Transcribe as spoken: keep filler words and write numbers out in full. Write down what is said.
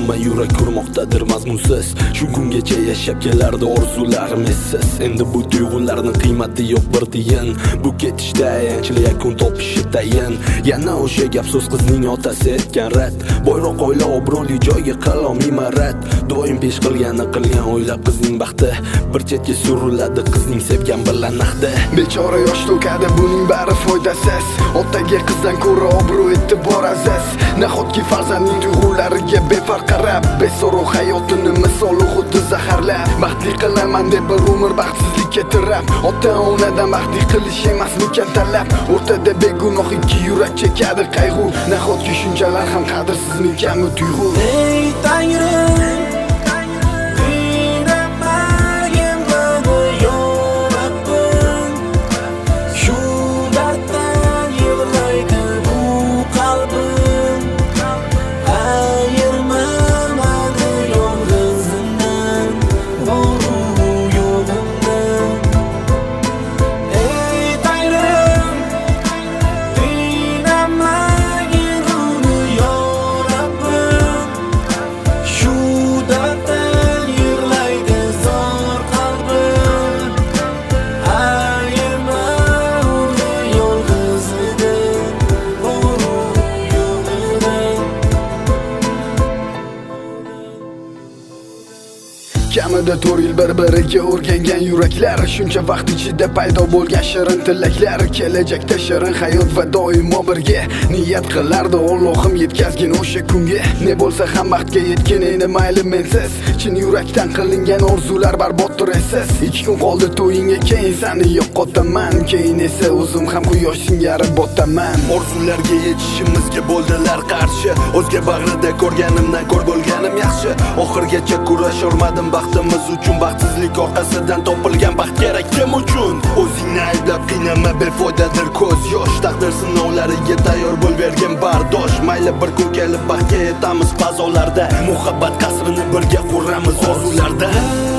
hamma yurak ko'rmoqdadir mazmunsiz. Shu kungacha yashab kelardi orzularim essiz. Endi bu tuyg'ularning qiymati yo'q bir tiyin. Bu ketishda yanchil yakun topishi tayin. Yana o'sha gap so'z qizning otasi etgan rad. Boyroq oila obro'li joyga qalomiy marat. Doim pesh qilgani qilgan o'ylab qizning baxti. Bir chetga suriladi qizning sevgan bilan naqdi. Bechora yosh to'kadi buning bari foydasiz. Otaga qizdan ko'ra obro' e'tibor aziz. Nahotki farzandning tuyg'ulariga befarq qarab, beso'roq hayotini misoli xuddi zaharlab, baxtli qilaman deb bir umr baxtsizlikka tirab, ota-onadan baxtli qilish emasmikan talab. O'rtada begunoh ikki yurak chekadi qayg'u. Nahotki shunchalar ham qadrsizmikan bu tuyg'u? Ey Tangrim, kamida to'rt yil bir-biriga o'rgangan yuraklar, shuncha vaqt ichida paydo bo'lgan shirin tilaklar, kelajakda shirin hayot va doimo birga niyat qilardi Allohim yetkazgin o'sha kunga. Ne bo'lsa ham baxtga yetgin endi mayli mensiz, chin yurakdan qilingan orzular barboddir esiz. ikki kun qoldi to'yingga, keyin seni yo'qotaman, keyin esa o'zim ham quyosh singari botaman. Orzularga yetishimizga bo'ldilar qarshi, o'zga bag'rida ko'rganimdan ko'r bo'lganim yaxshi. Oxirgacha kurasha olmadim baxtimiz uchun, baxtsizlik orqasidan topilgan baxt kerak kim uchun? O'zingni ayblab qiynama, befoydadir ko'z yosh. Taqdir sinovlariga tayyor bo'l, bergin bardosh. Mayli bir kun kelib baxtga yetamiz fazolarda, muhabbat qasrini birga quramiz orzularda.